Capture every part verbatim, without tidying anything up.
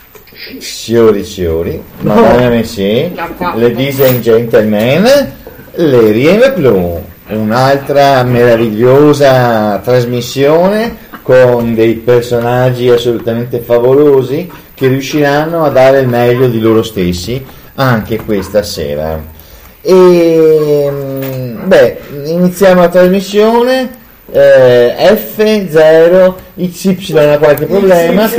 Signori, signori, madame e messie, ladies and gentlemen, le Rieme Blu, un'altra meravigliosa trasmissione con dei personaggi assolutamente favolosi che riusciranno a dare il meglio di loro stessi anche questa sera. E beh, iniziamo la trasmissione. Eh, F zero X Y ha qualche problema,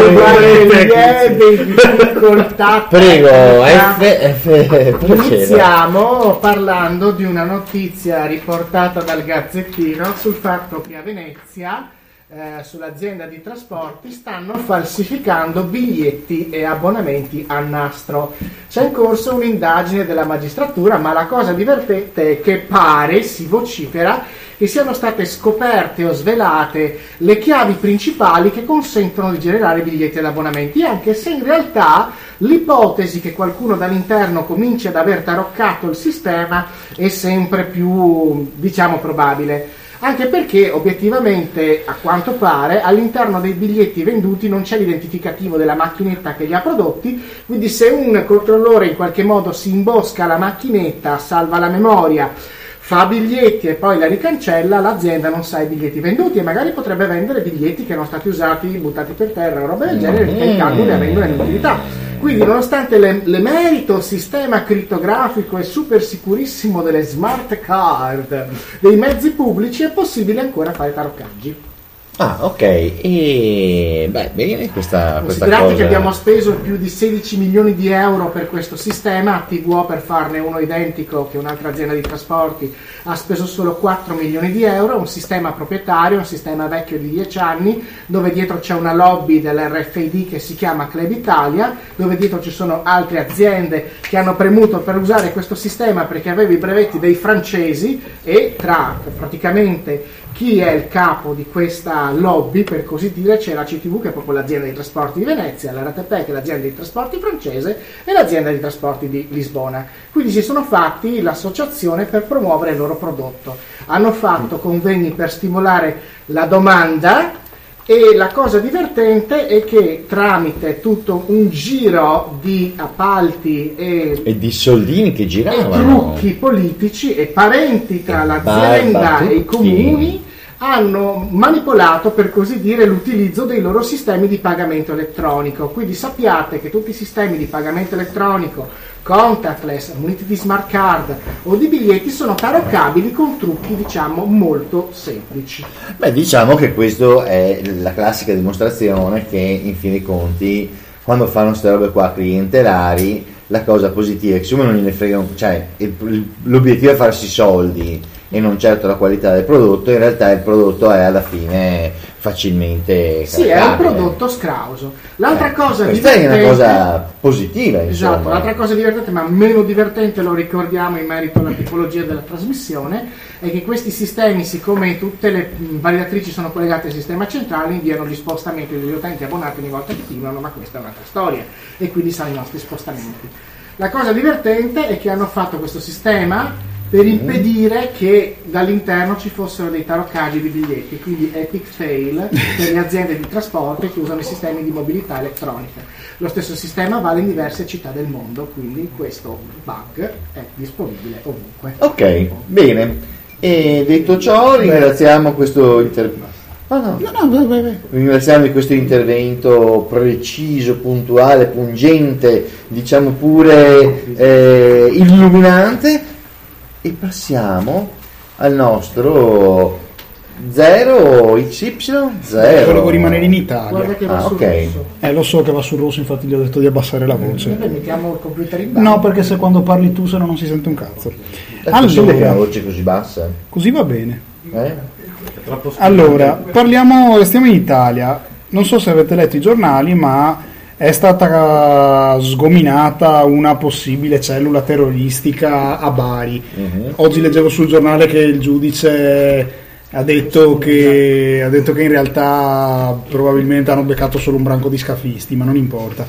prego. F, F iniziamo parlando di una notizia riportata dal Gazzettino sul fatto che a Venezia eh, sull'azienda di trasporti stanno falsificando biglietti e abbonamenti a nastro. C'è in corso un'indagine della magistratura, ma la cosa divertente è che pare, si vocifera, che siano state scoperte o svelate le chiavi principali che consentono di generare biglietti ed abbonamenti, anche se in realtà l'ipotesi che qualcuno dall'interno cominci ad aver taroccato il sistema è sempre più, diciamo, probabile. Anche perché obiettivamente, a quanto pare, all'interno dei biglietti venduti non c'è l'identificativo della macchinetta che li ha prodotti, quindi se un controllore in qualche modo si imbosca la macchinetta, salva la memoria, fa biglietti e poi la ricancella, l'azienda non sa i biglietti venduti e magari potrebbe vendere biglietti che erano stati usati, buttati per terra o roba del genere, ricaricando e avendo un'utilità. Quindi, nonostante le, l'emerito sistema crittografico e super sicurissimo delle smart card dei mezzi pubblici, è possibile ancora fare taroccaggi. Ah, ok, e beh, bene questa, questa considerate cosa. Che abbiamo speso più di sedici milioni di euro per questo sistema, T V O per farne uno identico, che un'altra azienda di trasporti ha speso solo quattro milioni di euro, un sistema proprietario, un sistema vecchio di dieci anni, dove dietro c'è una lobby dell'R F I D che si chiama Club Italia, dove dietro ci sono altre aziende che hanno premuto per usare questo sistema perché aveva i brevetti dei francesi, e tra praticamente chi è il capo di questa lobby, per così dire, c'è la C T V, che è proprio l'azienda di trasporti di Venezia, la R T P, che è l'azienda di trasporti francese, e l'azienda di trasporti di Lisbona. Quindi si sono fatti l'associazione per promuovere il loro prodotto. Hanno fatto convegni per stimolare la domanda, e la cosa divertente è che tramite tutto un giro di appalti e, e di soldini che giravano, e trucchi politici e parenti tra e l'azienda e i comuni, hanno manipolato, per così dire, l'utilizzo dei loro sistemi di pagamento elettronico. Quindi sappiate che tutti i sistemi di pagamento elettronico, contactless, muniti di smart card o di biglietti, sono taroccabili con trucchi, diciamo, molto semplici. Beh, diciamo che questo è la classica dimostrazione che, in fin dei conti, quando fanno queste robe qua clientelari, la cosa positiva è che siccome non gliene fregano, cioè il, l'obiettivo è farsi soldi e non certo la qualità del prodotto, in realtà il prodotto è alla fine facilmente sì, è un prodotto scrauso. L'altra eh, cosa questa divertente, è una cosa positiva, insomma. Esatto, l'altra cosa divertente, ma meno divertente, lo ricordiamo in merito alla tipologia della trasmissione, è che questi sistemi, siccome tutte le validatrici sono collegate al sistema centrale, inviano gli spostamenti degli utenti abbonati ogni volta che firmano, ma questa è un'altra storia, e quindi sono i nostri spostamenti. La cosa divertente è che hanno fatto questo sistema per impedire che dall'interno ci fossero dei taroccaggi di biglietti, quindi epic fail per le aziende di trasporto che usano i sistemi di mobilità elettronica. Lo stesso sistema vale in diverse città del mondo, quindi questo bug è disponibile ovunque. Ok, bene. E detto ciò, ringraziamo questo intervento. Ah, no. No, no, vai, vai, vai. Ringraziamo di questo intervento preciso, puntuale, pungente, diciamo pure eh, illuminante. E passiamo al nostro zero X Y zero. Volevo rimanere in Italia. Guarda che va ah, sul okay. rosso. Eh, lo so che va sul rosso, infatti gli ho detto di abbassare la voce. Noi mettiamo il computer in basso. No, perché se quando parli tu, se no non si sente un cazzo. È possibile che la voce così bassa? Così va bene. Eh? Allora, parliamo, restiamo in Italia. Non so se avete letto i giornali, ma è stata sgominata una possibile cellula terroristica a Bari. Uh-huh. Oggi leggevo sul giornale che il giudice ha detto che, ha detto che in realtà probabilmente hanno beccato solo un branco di scafisti, ma non importa.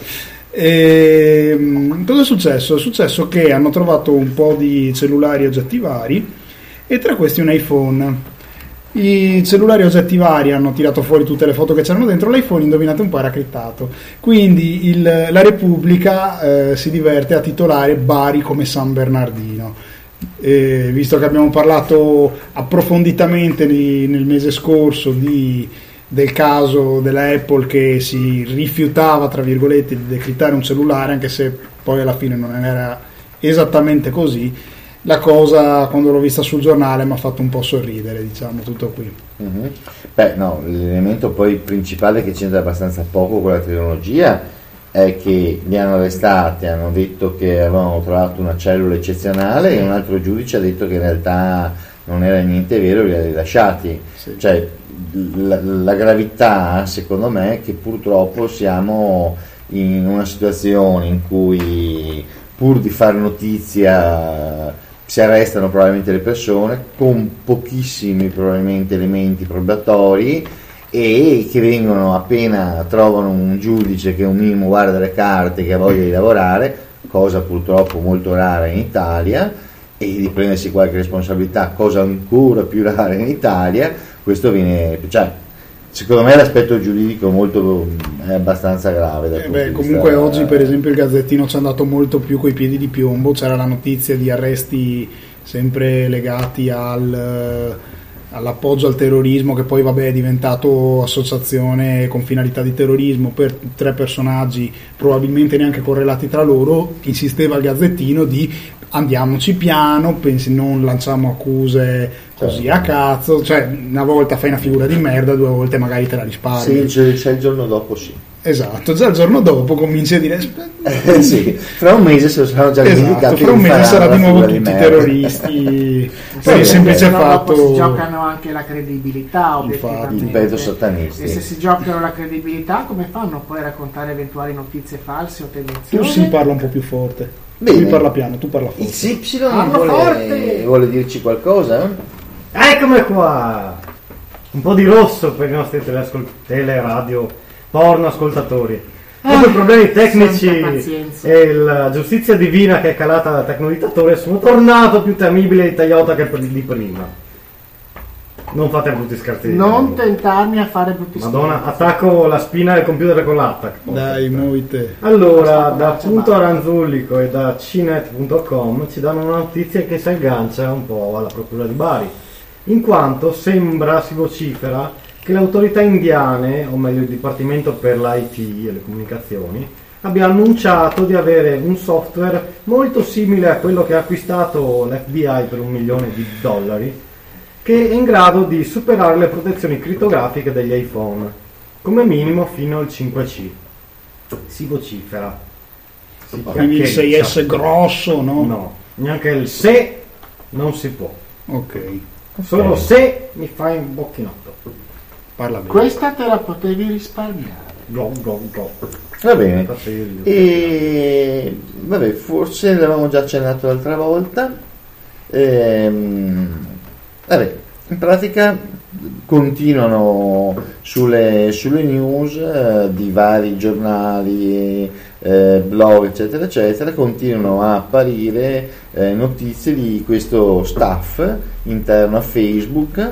E, cosa è successo? È successo che hanno trovato un po' di cellulari oggettivari, e tra questi un iPhone. I cellulari oggettivari hanno tirato fuori tutte le foto che c'erano dentro, l'iPhone, indovinate un po', era criptato. Quindi il, la Repubblica eh, si diverte a titolare Bari come San Bernardino. Eh, visto che abbiamo parlato approfonditamente di, nel mese scorso di, del caso della Apple che si rifiutava, tra virgolette, di decrittare un cellulare, anche se poi alla fine non era esattamente così, la cosa, quando l'ho vista sul giornale, mi ha fatto un po' sorridere, diciamo, tutto qui. Mm-hmm. Beh, no, l'elemento poi principale che c'entra abbastanza poco con la tecnologia è che li hanno arrestati, hanno detto che avevano trovato una cellula eccezionale e un altro giudice ha detto che in realtà non era niente vero, li ha rilasciati. Sì. Cioè, la, la gravità, secondo me, è che purtroppo siamo in una situazione in cui, pur di fare notizia, si arrestano probabilmente le persone con pochissimi probabilmente elementi probatori, e che vengono, appena trovano un giudice che un minimo guarda le carte, che ha voglia di lavorare, cosa purtroppo molto rara in Italia, e di prendersi qualche responsabilità, cosa ancora più rara in Italia, questo viene, cioè, secondo me l'aspetto giuridico molto, è abbastanza grave. Dal eh punto beh, di comunque vista, oggi per esempio il Gazzettino ci è andato molto più coi piedi di piombo, c'era la notizia di arresti sempre legati al, all'appoggio al terrorismo, che poi vabbè è diventato associazione con finalità di terrorismo per tre personaggi probabilmente neanche correlati tra loro. Insisteva il Gazzettino di andiamoci piano, pensi, non lanciamo accuse così certo. a cazzo, cioè una volta fai una figura di merda, due volte magari te la risparmi. Sì, c'è, c'è il giorno dopo, sì. Esatto, già il giorno dopo cominci a dire eh, sì, fra un mese se lo saranno già esatto, fra un mese sarà di nuovo tutti terroristi per il semplice fatto. Dopo si giocano anche la credibilità, obiettivamente. Il peso satanisti. E se si giocano la credibilità, come fanno poi a raccontare eventuali notizie false o tendenziose? Tu si parla un po' più forte. Bene. Lui parla piano, tu parla forte. X Y vuole, vuole dirci qualcosa? Eccomi qua! Un po' di rosso per i nostri teleascol- teleradio porno ascoltatori. Dopo i problemi tecnici e la giustizia divina che è calata dal tecnoditatore, sono tornato più temibile di Toyota che per di prima. Non fate brutti scherzi. Non tentarmi a fare brutti scherzi. Madonna, attacco la spina del computer con l'attack. Dai, muovite. Allora, da Punto Aranzullico e da cinet punto com ci danno una notizia che si aggancia un po' alla procura di Bari, in quanto sembra, si vocifera, che le autorità indiane, o meglio il Dipartimento per l'I T e le comunicazioni, abbia annunciato di avere un software molto simile a quello che ha acquistato l'F B I per un milione di dollari, che è in grado di superare le protezioni crittografiche degli iPhone, come minimo fino al cinque C. Si vocifera. Si Quindi il sei S grosso, no? No, neanche il se non si può. Ok. Solo okay. Se mi fai un bocchinotto. Parla bene. Questa te la potevi risparmiare. Go, go, go. Va bene. E vabbè, forse l'avevamo già accennato l'altra volta. Ehm, vabbè, in pratica continuano sulle, sulle news eh, di vari giornali, eh, blog eccetera eccetera, continuano a apparire eh, notizie di questo staff interno a Facebook.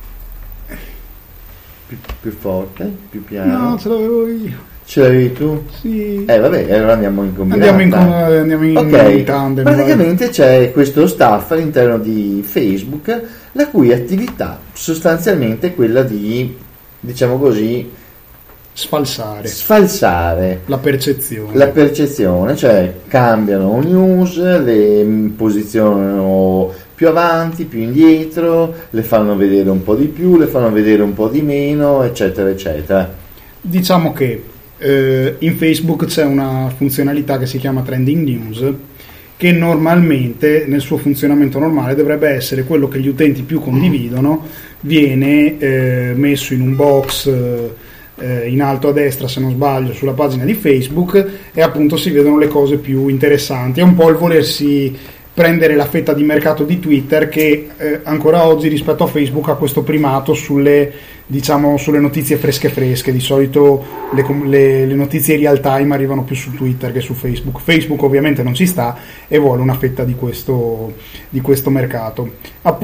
Più, più forte, più piano. No, ce l'avevo io. Ce l'avevi tu? Sì. Eh vabbè, allora andiamo in combinata. Andiamo in, andiamo in, okay. in tandem. Praticamente vai. C'è questo staff all'interno di Facebook, la cui attività sostanzialmente è quella di, diciamo così, sfalsare. Sfalsare la percezione. La percezione, cioè cambiano news, le posizionano più avanti, più indietro, le fanno vedere un po' di più, le fanno vedere un po' di meno, eccetera, eccetera. Diciamo che eh, in Facebook c'è una funzionalità che si chiama Trending News, che normalmente nel suo funzionamento normale dovrebbe essere quello che gli utenti più condividono, viene eh, messo in un box eh, in alto a destra, se non sbaglio, sulla pagina di Facebook, e appunto si vedono le cose più interessanti. È un po' il volersi prendere la fetta di mercato di Twitter, che eh, ancora oggi rispetto a Facebook ha questo primato sulle, diciamo, sulle notizie fresche fresche. Di solito le, le, le notizie real time arrivano più su Twitter che su Facebook. Facebook ovviamente non ci sta e vuole una fetta di questo, di questo mercato.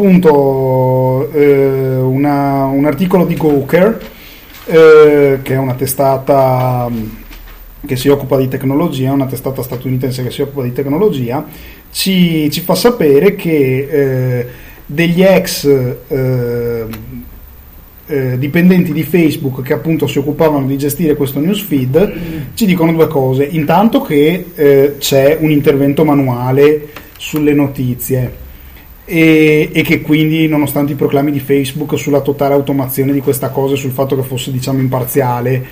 Appunto eh, una, un articolo di Gawker, eh, che è una testata che si occupa di tecnologia, una testata statunitense che si occupa di tecnologia, ci, ci fa sapere che eh, degli ex eh, eh, dipendenti di Facebook che appunto si occupavano di gestire questo newsfeed ci dicono due cose. Intanto che eh, c'è un intervento manuale sulle notizie e, e che quindi, nonostante i proclami di Facebook sulla totale automazione di questa cosa e sul fatto che fosse, diciamo, imparziale,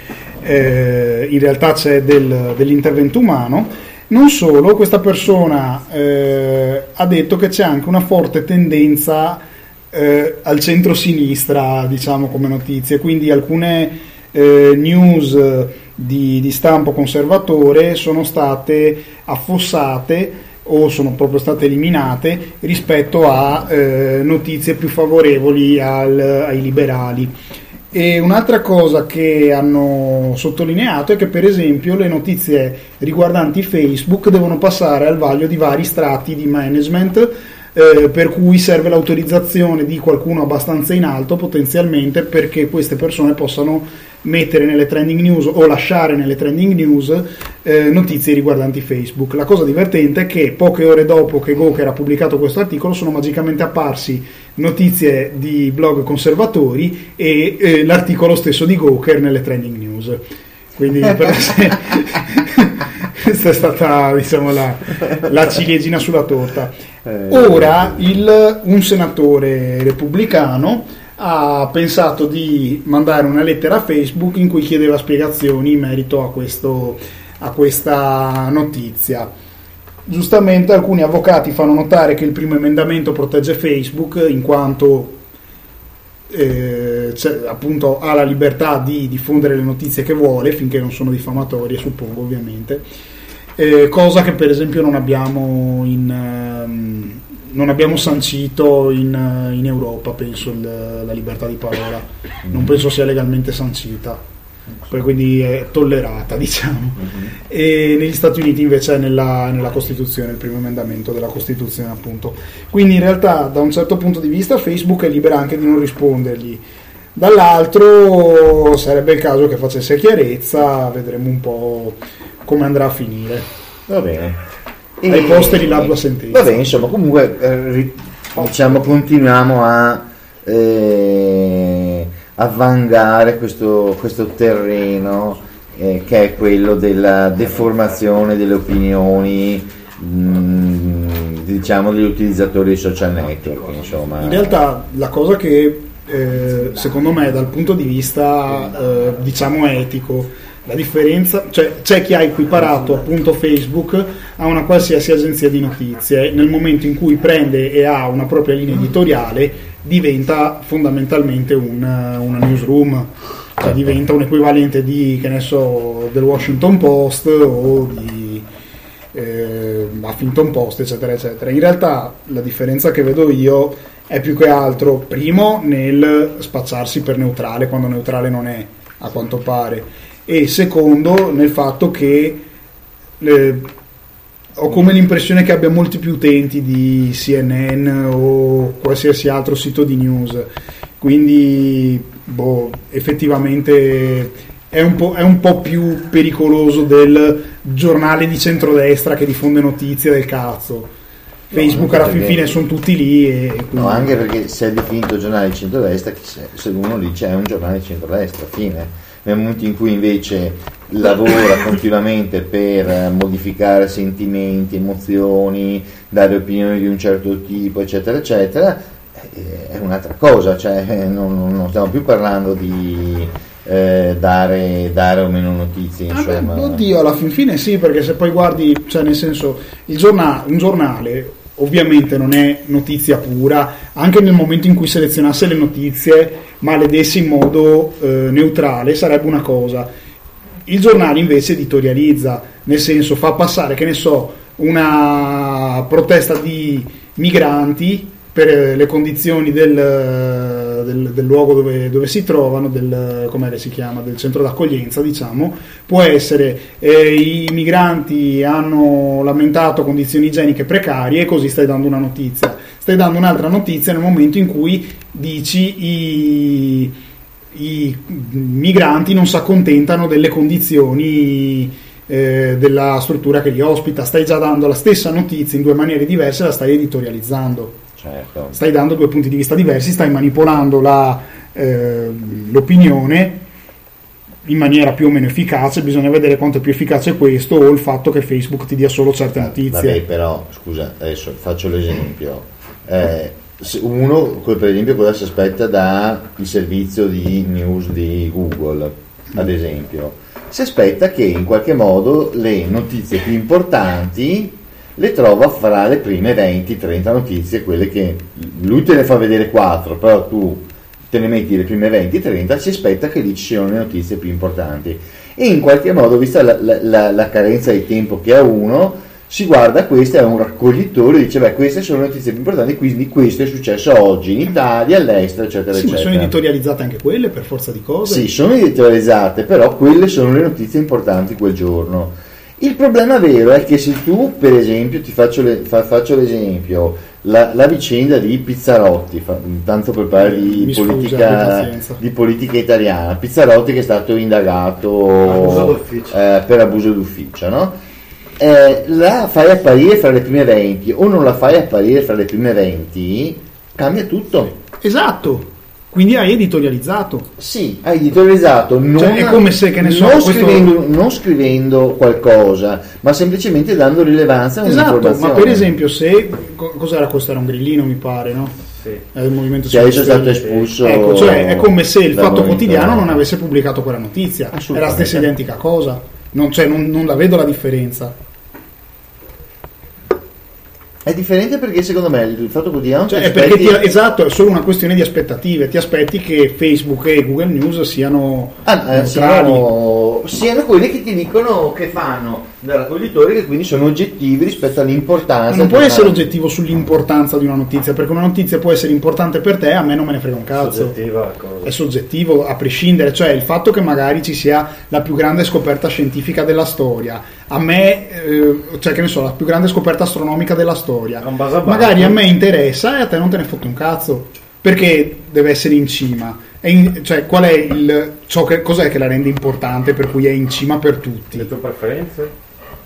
eh, in realtà c'è del, dell'intervento umano. Non solo, questa persona eh, ha detto che c'è anche una forte tendenza eh, al centro-sinistra, diciamo, come notizie, quindi alcune eh, news di, di stampo conservatore sono state affossate o sono proprio state eliminate rispetto a eh, notizie più favorevoli al, ai liberali. E un'altra cosa che hanno sottolineato è che, per esempio, le notizie riguardanti Facebook devono passare al vaglio di vari strati di management, eh, per cui serve l'autorizzazione di qualcuno abbastanza in alto potenzialmente perché queste persone possano mettere nelle trending news o lasciare nelle trending news eh, notizie riguardanti Facebook. La cosa divertente è che poche ore dopo che Gawker ha pubblicato questo articolo sono magicamente apparsi notizie di blog conservatori e eh, l'articolo stesso di Gawker nelle trending news. Quindi per sé questa è stata, diciamo, la, la ciliegina sulla torta. Ora il, un senatore repubblicano ha pensato di mandare una lettera a Facebook in cui chiedeva spiegazioni in merito a, questo, a questa notizia. Giustamente alcuni avvocati fanno notare che il primo emendamento protegge Facebook in quanto eh, appunto ha la libertà di diffondere le notizie che vuole finché non sono diffamatorie, suppongo, ovviamente, eh, cosa che per esempio non abbiamo in... Um, non abbiamo sancito in, in Europa, penso, il, la libertà di parola non penso sia legalmente sancita, quindi è tollerata, diciamo. E negli Stati Uniti invece è nella, nella Costituzione, il primo emendamento della Costituzione, appunto. Quindi in realtà da un certo punto di vista Facebook è libera anche di non rispondergli, dall'altro sarebbe il caso che facesse chiarezza, vedremo un po' come andrà a finire. Va bene. E ai posteri la sentenza. Vabbè, insomma, comunque eh, diciamo continuiamo a eh, a vangare questo, questo terreno eh, che è quello della deformazione delle opinioni, mh, diciamo, degli utilizzatori dei social network, insomma. In realtà la cosa che eh, secondo me dal punto di vista eh, diciamo etico, la differenza, cioè c'è chi ha equiparato appunto Facebook a una qualsiasi agenzia di notizie. Nel momento in cui prende e ha una propria linea editoriale diventa fondamentalmente un, una newsroom, cioè diventa un equivalente di, che ne so, del Washington Post o di eh, Huffington Post, eccetera eccetera. In realtà la differenza che vedo io è più che altro, primo, nel spacciarsi per neutrale quando neutrale non è, a quanto pare, e secondo nel fatto che eh, ho come l'impressione che abbia molti più utenti di C N N o qualsiasi altro sito di news, quindi boh, effettivamente è un po', è un po' più pericoloso del giornale di centrodestra che diffonde notizie del cazzo. Facebook alla fin fine sono tutti lì e quindi... No, anche perché se è definito giornale di centrodestra, se uno dice è un giornale di centrodestra, fine. Nel momento in cui invece lavora continuamente per modificare sentimenti, emozioni, dare opinioni di un certo tipo, eccetera eccetera, è un'altra cosa, cioè non, non stiamo più parlando di eh, dare, dare o meno notizie, insomma. Ah, oddio, alla fin fine sì, perché se poi guardi, cioè nel senso, il giornale, un giornale ovviamente non è notizia pura, anche nel momento in cui selezionasse le notizie ma le desse in modo eh, neutrale sarebbe una cosa. Il giornale invece editorializza, nel senso fa passare, che ne so, una una protesta di migranti per le condizioni del, del, del luogo dove, dove si trovano, del, come si chiama, del centro d'accoglienza, diciamo. Può essere eh, i migranti hanno lamentato condizioni igieniche precarie, e così stai dando una notizia. Stai dando un'altra notizia nel momento in cui dici i, i migranti non si accontentano delle condizioni eh, della struttura che li ospita. Stai già dando la stessa notizia in due maniere diverse, la stai editorializzando. Certo. Stai dando due punti di vista diversi, stai manipolando la, eh, l'opinione in maniera più o meno efficace. Bisogna vedere quanto è più efficace questo, o il fatto che Facebook ti dia solo certe notizie. Vabbè, però scusa, adesso faccio l'esempio. Eh, uno, per esempio, cosa si aspetta dal servizio di news di Google, ad esempio? Si aspetta che in qualche modo le notizie più importanti le trova fra le prime venti trenta notizie, quelle che lui te ne fa vedere quattro, però tu te ne metti le prime venti trenta, si aspetta che lì ci siano le notizie più importanti, e in qualche modo, vista la, la, la carenza di tempo che ha uno, si guarda queste, è un raccoglitore, dice beh, queste sono le notizie più importanti, quindi questo è successo oggi in Italia, all'estero, eccetera, sì, eccetera. Ma sono editorializzate anche quelle, per forza di cose? Sì, sono editorializzate, però quelle sono le notizie importanti quel giorno. Il problema vero è che se tu, per esempio, ti faccio, le, fa, faccio l'esempio, la, la vicenda di Pizzarotti, fa, tanto per parlare di Mi politica, scusa, di politica italiana, Pizzarotti che è stato indagato abuso eh, per abuso d'ufficio, no? Eh, la fai apparire fra le prime venti o non la fai apparire fra le prime venti, cambia tutto. Esatto. Quindi hai editorializzato. Sì, hai editorializzato, non, cioè, è come se, che ne so, non, questo... scrivendo, non scrivendo qualcosa, ma semplicemente dando rilevanza a un'informazione. Esatto, ma per esempio se... Cos'era questo? Era un grillino, mi pare, no? Sì. È il movimento che adesso è stato espulso. Ecco, cioè è come se il Fatto movimento. Quotidiano non avesse pubblicato quella notizia. È la stessa identica cosa. Non, cioè, non, non la vedo la differenza. È differente perché secondo me il Fatto Quotidiano, cioè, è perché ti, esatto, è solo una questione di aspettative. Ti aspetti che Facebook e Google News siano ah, eh, siano, siano quelli che ti dicono che fanno da raccoglitori, che quindi sono oggettivi rispetto all'importanza. Ma non può essere oggettivo sull'importanza di una notizia, perché una notizia può essere importante per te, a me non me ne frega un cazzo. Soggettiva, cosa. È soggettivo a prescindere, cioè il fatto che magari ci sia la più grande scoperta scientifica della storia, a me eh, cioè che ne so, la più grande scoperta astronomica della storia, magari a me interessa e a te non te ne fotte un cazzo, perché deve essere in cima. È in, cioè qual è il ciò che, cos'è che la rende importante per cui è in cima per tutti? Le tue preferenze?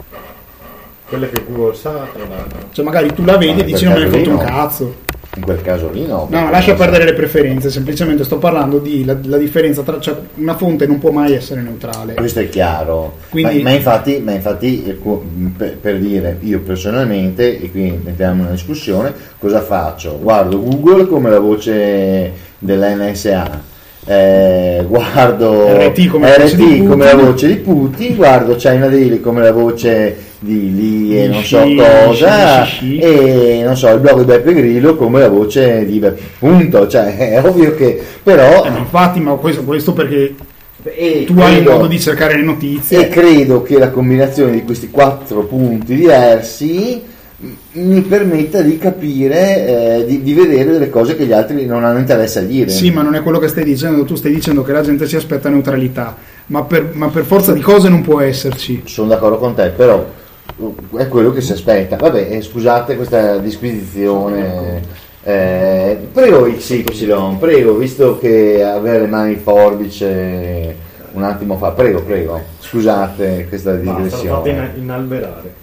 Quelle che Google sa, tra l'altro. Cioè magari tu la vedi e dici non me ne fotte un cazzo. In quel caso lì no. No, lascia perdere le preferenze, semplicemente sto parlando di la, la differenza tra, cioè una fonte non può mai essere neutrale. Questo è chiaro. Quindi, ma, ma infatti, ma infatti per, per dire, io personalmente, e qui entriamo in una discussione, cosa faccio? Guardo Google come la voce dell'N S A. Eh, guardo R T come, R T come la voce di Putin, guardo China Daily come la voce di lì e non so cosa, e non so il blog di Beppe Grillo come la voce di Beppe, punto. Cioè è ovvio che però eh, ma infatti, ma questo, questo perché e tu credo, hai il modo di cercare le notizie, e credo che la combinazione di questi quattro punti diversi mi permetta di capire, eh, di, di vedere delle cose che gli altri non hanno interesse a dire. Sì, ma non è quello che stai dicendo. Tu stai dicendo che la gente si aspetta neutralità, ma per, ma per forza di cose non può esserci. Sono d'accordo con te, però è quello che si aspetta. Vabbè, eh, scusate questa disquisizione. Eh, prego X Y, prego, visto che aveva le mani in forbice un attimo fa, prego, prego. Scusate questa digressione. Basta, in, inalberare.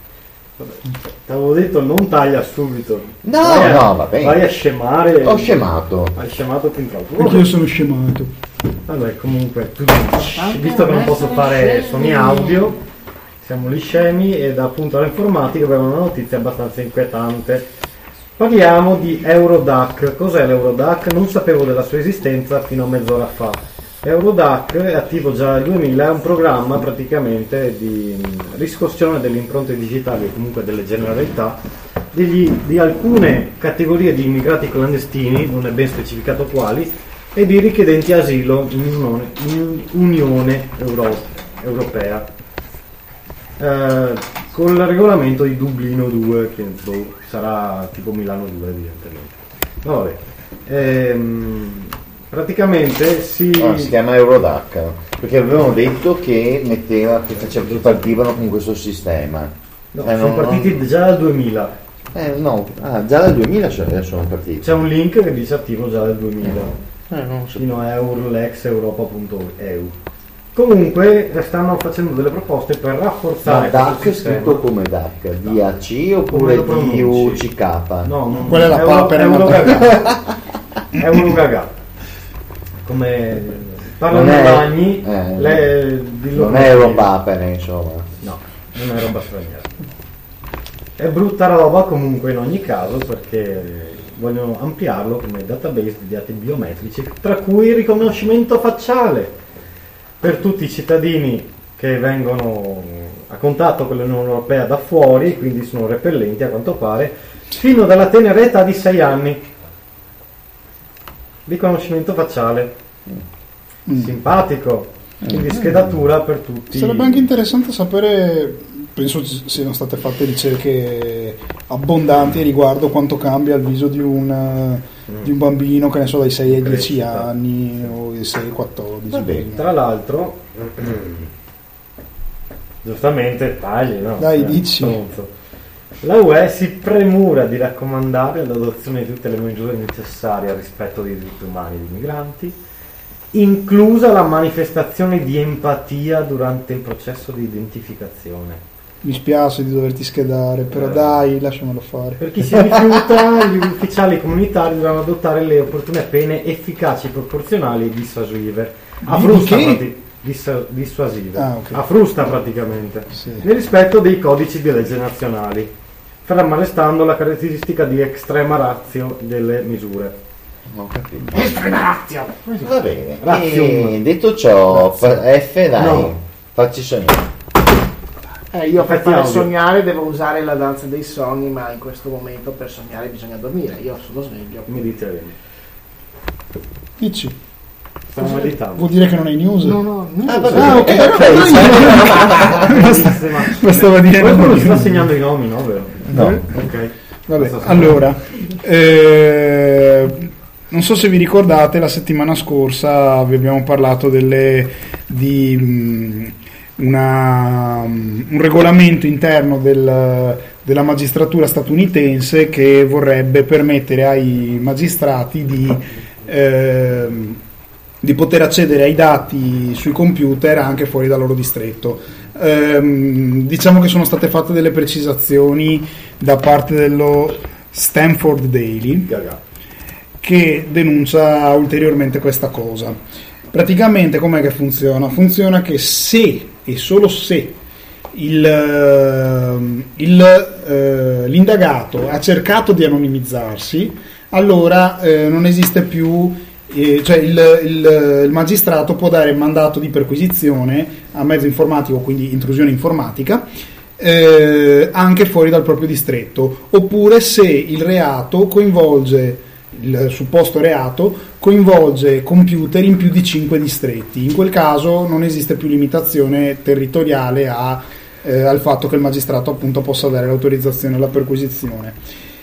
Ti avevo detto non taglia subito. No, vai a, no, va bene. Vai a scemare. Ho scemato. Hai scemato fin troppo. Perché io sono scemato. Vabbè, comunque, tu, visto che non posso fare suoni audio, siamo lì scemi, e da appunto all'informatica abbiamo una notizia abbastanza inquietante. Parliamo di Eurodac. Cos'è l'Eurodac? Non sapevo della sua esistenza fino a mezz'ora fa. Eurodac è attivo già nel duemila, è un programma praticamente di riscossione delle impronte digitali, o comunque delle generalità degli, di alcune categorie di immigrati clandestini, non è ben specificato quali, e di richiedenti asilo in Unione, in Unione Euro, Europea. Eh, Con il regolamento di Dublino due, che boh, sarà tipo Milano due evidentemente. Vabbè. Ehm, praticamente si... Oh, si chiama Eurodac, perché avevano detto che metteva, che, faceva, che partivano con questo sistema. No, eh, sono non, partiti non... già dal duemila. Eh no, ah, già dal duemila sono, sono partiti. C'è un link che dice attivo già dal duemila. Eh, non so. Fino a Eurolex Europa punto e u. Comunque stanno facendo delle proposte per rafforzare Ma D A C questo è sistema. scritto come D A C, D A C oppure Come lo D U pronunci? C K? No, non Quella è la Euro- papera, Eurogaga. È un gaga. Come parlano Non i è- bagni, eh, le, dillo Non come è dire. robapere, insomma. No, non è roba straniera. È brutta roba comunque in ogni caso perché vogliono ampliarlo come database di dati biometrici, tra cui il riconoscimento facciale per tutti i cittadini che vengono a contatto con l'Unione Europea da fuori, quindi sono repellenti a quanto pare, fino dalla tenera età di sei anni. Riconoscimento facciale. Mm. Simpatico. Quindi schedatura per tutti. Sarebbe anche interessante sapere, penso ci siano state fatte ricerche abbondanti riguardo quanto cambia il viso di un, mm. di un bambino, che ne so, dai sei ai dieci Crescita. anni o dai sei ai quattordici. Vabbè, Tra l'altro, giustamente, tagli, no? Dai, Eh, dici. stronzo. La U E si premura di raccomandare l'adozione di tutte le misure necessarie al rispetto dei diritti umani dei migranti, inclusa la manifestazione di empatia durante il processo di identificazione. Mi spiace di doverti schedare, però Eh. dai, lasciamelo fare. Per chi si rifiuta, gli ufficiali comunitari dovranno adottare le opportune pene efficaci, proporzionali e dissuasive. A Di- frusta, di che? prati- dis- dissuasive. Ah, ok. A frusta praticamente. Sì. Nel rispetto dei codici di legge nazionali, ferma restando la caratteristica di extrema ratio delle misure. non ho capito. Estrematio! Va bene. Razzium. E detto ciò, fa- F dai, No. facci sognare. Eh, io per Effetti fare audio. sognare devo usare la danza dei sogni, ma in questo momento per sognare bisogna dormire. Io sono sveglio. Mediterraneo. Dici, Stiamo meditando. vuol dire che non hai news? No, no, no. Ah, vabbè. Ah, ok, Eh, allora ok, dai. Bellissima. Bastava dire Qualcuno no. ci sta segnando i nomi, no? Vero? No. Ok. Vabbè, Questo- allora, eh, non so se vi ricordate, la settimana scorsa vi abbiamo parlato delle, di mh, una, um, un regolamento interno del, della magistratura statunitense che vorrebbe permettere ai magistrati di, ehm, di poter accedere ai dati sui computer anche fuori dal loro distretto. Ehm, diciamo che sono state fatte delle precisazioni da parte dello Stanford Daily Gaga. che denuncia ulteriormente questa cosa. Praticamente com'è che funziona? Funziona che se e solo se il, ehm, il, eh, l'indagato ha cercato di anonimizzarsi, allora eh, non esiste più, eh, cioè il, il, il magistrato può dare mandato di perquisizione a mezzo informatico, quindi intrusione informatica, eh, anche fuori dal proprio distretto, oppure se il reato coinvolge il supposto reato coinvolge computer in più di cinque distretti. In quel caso non esiste più limitazione territoriale a, eh, al fatto che il magistrato appunto possa dare l'autorizzazione alla perquisizione.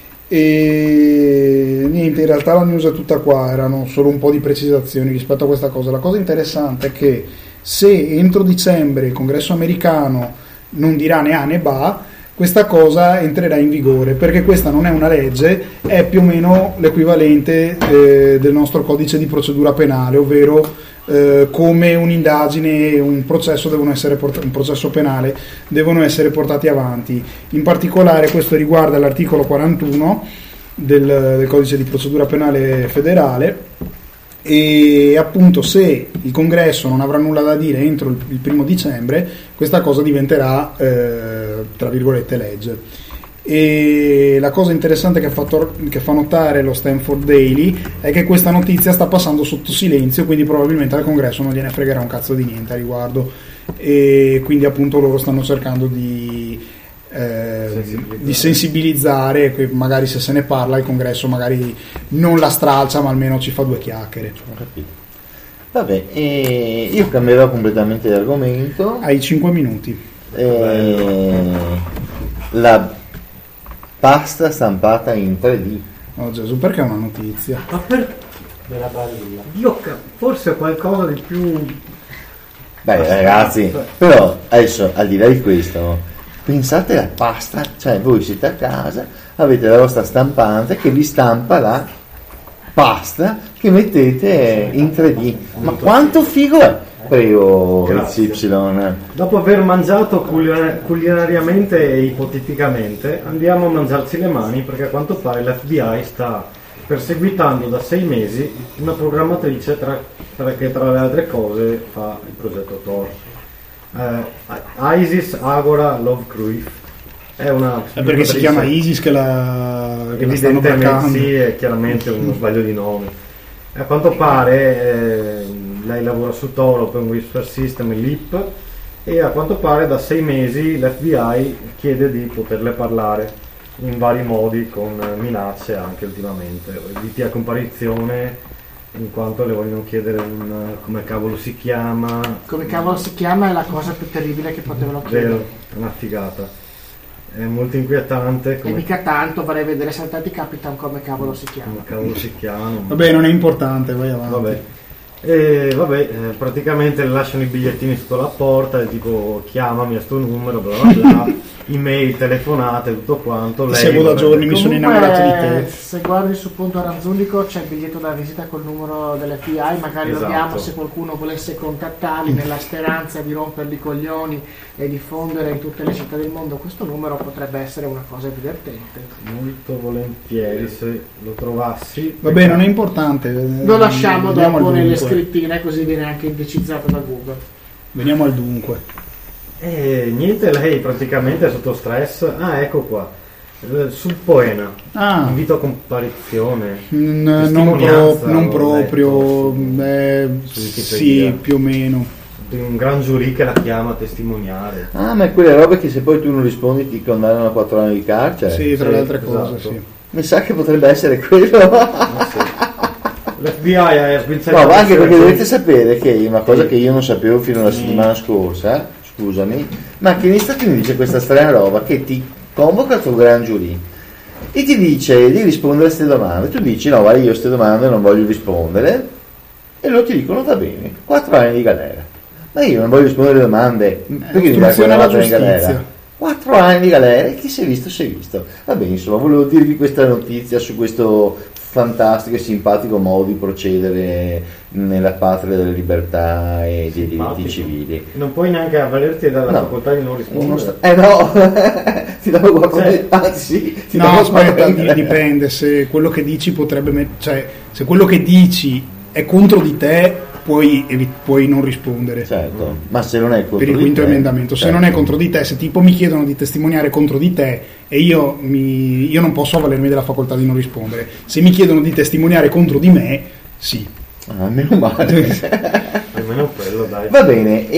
E niente, in realtà la news è tutta qua, erano solo un po' di precisazioni rispetto a questa cosa. La cosa interessante è che se entro dicembre il Congresso americano non dirà né A né ba, questa cosa entrerà in vigore, perché questa non è una legge, è più o meno l'equivalente eh, del nostro codice di procedura penale, ovvero eh, come un'indagine e un processo devono essere port- un processo penale devono essere portati avanti. In particolare questo riguarda l'articolo quarantuno del, del codice di procedura penale federale, e appunto se il Congresso non avrà nulla da dire entro il, il primo dicembre, questa cosa diventerà eh, tra virgolette legge. E la cosa interessante che fa, tor- che fa notare lo Stanford Daily è che questa notizia sta passando sotto silenzio, quindi probabilmente al Congresso non gliene fregherà un cazzo di niente a riguardo, e quindi appunto loro stanno cercando di Eh, Sensibilizzare. di sensibilizzare, che magari se se ne parla il Congresso magari non la stralcia, ma almeno ci fa due chiacchiere. Ho capito. Vabbè, e io cambierò completamente l'argomento. Hai cinque minuti. Eh, la pasta stampata in tre D. Oh Gesù, perché è una notizia? Ma per... della balilla. Io ca- forse qualcosa di più... Beh ragazzi, però adesso al di là di questo, pensate alla pasta, cioè voi siete a casa, avete la vostra stampante che vi stampa la pasta che mettete in tre D. Ma quanto figo è? Prego, Grazie. Y. Dopo aver mangiato culinar- culinariamente e ipoteticamente, andiamo a mangiarci le mani perché a quanto pare l'F B I sta perseguitando da sei mesi una programmatrice tra, tra, che tra le altre cose fa il progetto Thor. Eh, Isis Agora Lovecraft è una È perché si chiama Isis che la, che la stanno evidentemente braccando. sì, è chiaramente uno sbaglio di nome. A quanto pare eh, lei lavora su Tor, Open Whisper System e L I P, e a quanto pare da sei mesi l'F B I chiede di poterle parlare in vari modi, con minacce anche ultimamente, inviti a comparizione, in quanto le vogliono chiedere un, come cavolo si chiama. Come cavolo si chiama è la cosa più terribile che potevano chiedere. Vero, è una figata. È molto inquietante E come, mica tanto, vorrei vedere saltati Capitan come cavolo si chiama. come cavolo si chiama. Vabbè, non è importante, vai avanti. Vabbè. E vabbè, eh, praticamente le lasciano i bigliettini sotto la porta, e tipo chiamami a sto numero, bla bla bla, email, telefonate, tutto quanto. Ti Lei, seguo da vabbè, giorni, mi sono innamorato di Comunque, te. se guardi su Punto Aranzulico c'è il biglietto da visita col numero dell'F B I, magari lo Esatto. diamo se qualcuno volesse contattarli nella speranza di romperli i coglioni e diffondere in tutte le città del mondo questo numero, potrebbe essere una cosa divertente. molto volentieri se lo trovassi. Vabbè, non è importante. Lo lasciamo Veniamo dopo al nelle dunque. scrittine, così viene anche indicizzato da Google. Veniamo al dunque. E niente, lei praticamente è sotto stress. Ah, ecco qua. Eh, Sul Poena. Ah, Invito a comparizione. n- non, testimonianza, pro- non ho proprio, letto eh, su Wikipedia. sì, più o meno. Di un gran giurì che la chiama a testimoniare. Ah, ma è quelle robe che se poi tu non rispondi ti condannano a quattro anni di carcere. Sì, tra sì, le altre esatto. cose, sì. Mi sa che potrebbe essere quello. Ah, sì. L'F B I ha sguinzagliato. No, ma anche perché le- dovete sapere che una cosa Sì. che io non sapevo fino alla settimana scorsa, scusami, ma che negli Stati Uniti c'è questa strana roba che ti convoca il tuo gran giurì e ti dice di rispondere a queste domande. Tu dici no, guarda, io a queste domande non voglio rispondere, e loro ti dicono va bene, quattro anni di galera. Ma io non voglio rispondere alle domande, perché mi dai Ostruzione alla quattro anni di galera? giustizia. quattro anni di galera, e chi si è visto si è visto. Va bene, insomma, volevo dirvi questa notizia su questo fantastico e simpatico modo di procedere nella patria delle libertà e dei diritti Simpatico. civili. Non puoi neanche avvalerti dalla No. facoltà di non Uno rispondere. sta- eh no, ti danno quattro Cioè- anzi sì, ti No, danno aspetta, quattro anni di di- galera. dipende. Se quello che dici potrebbe met- cioè, se quello che dici è contro di te, puoi, evi- puoi non rispondere. Certo, ma se non è contro Per il di quinto te, emendamento, se certo. non è contro di te, se tipo mi chiedono di testimoniare contro di te e io, mi, io non posso avvalermi della facoltà di non rispondere, se mi chiedono di testimoniare contro di me, sì. Ah, meno male. Almeno quello, dai. Va bene,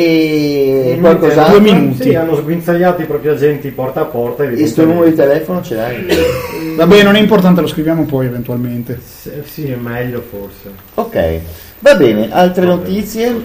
e Niente, qualcos'altro? due minuti. Sì, hanno sguinzagliato i propri agenti porta a porta. E sto numero di telefono ce l'hai? Vabbè, non è importante, lo scriviamo poi eventualmente. Sì, sì, è meglio forse. Ok, va bene, altre notizie?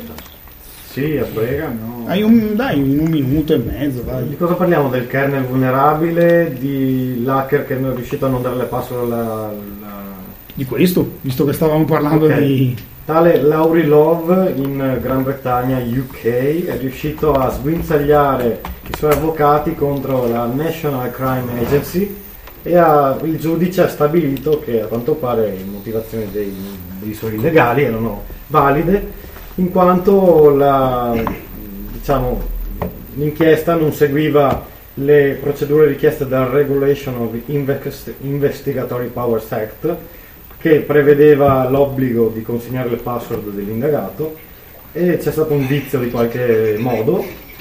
Sì, a prega, no. Hai un, dai, in un minuto e mezzo, Di dai. cosa parliamo? Del kernel vulnerabile, di l'hacker che non è riuscito a non dare le password alla... alla... Di questo, visto che stavamo parlando Ok. di... Tale Laurie Love in Gran Bretagna, U K, è riuscito a sguinzagliare i suoi avvocati contro la National Crime Agency, e ha- il giudice ha stabilito che a quanto pare le motivazioni dei, dei suoi legali erano valide, in quanto la, diciamo, l'inchiesta non seguiva le procedure richieste dal Regulation of Invest- Investigatory Powers Act, che prevedeva l'obbligo di consegnare le password dell'indagato, e c'è stato un vizio di qualche modo.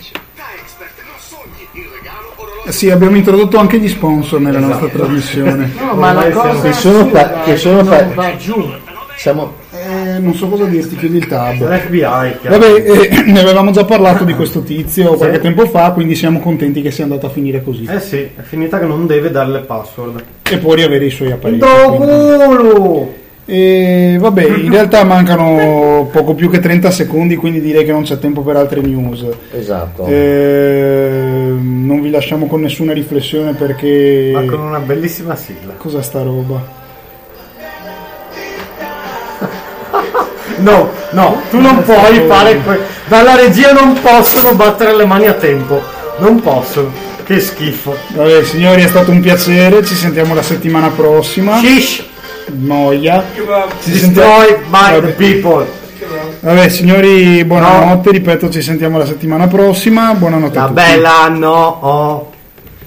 Eh sì, abbiamo introdotto anche gli sponsor nella Esatto. nostra trasmissione. No, ma la Ormai cosa siamo- che sono fa- assurda che è sono non fa- va giù. Siamo... Eh, non so cosa dirti, chiudi il tab. L'F B I, chiaro. Vabbè, eh, ne avevamo già parlato di questo tizio Sì. qualche tempo fa, quindi siamo contenti che sia andata a finire così. Eh sì, è finita che non deve dare le password. E può riavere i suoi apparecchi. Do quindi- culo! E vabbè, in realtà mancano poco più che trenta secondi, quindi direi che non c'è tempo per altre news. Esatto. E non vi lasciamo con nessuna riflessione perché... Ma con una bellissima sigla. Cos'è sta roba? No, no, tu non puoi fare que- dalla regia non possono battere le mani a tempo. Non possono. Che schifo. Vabbè, signori, è stato un piacere, ci sentiamo la settimana prossima. Shish. Noia. Ci Destroyed by Vabbè. the people. Vabbè, signori, buonanotte, ripeto, ci sentiamo la settimana prossima. Buonanotte a La tutti. bella no. Oh.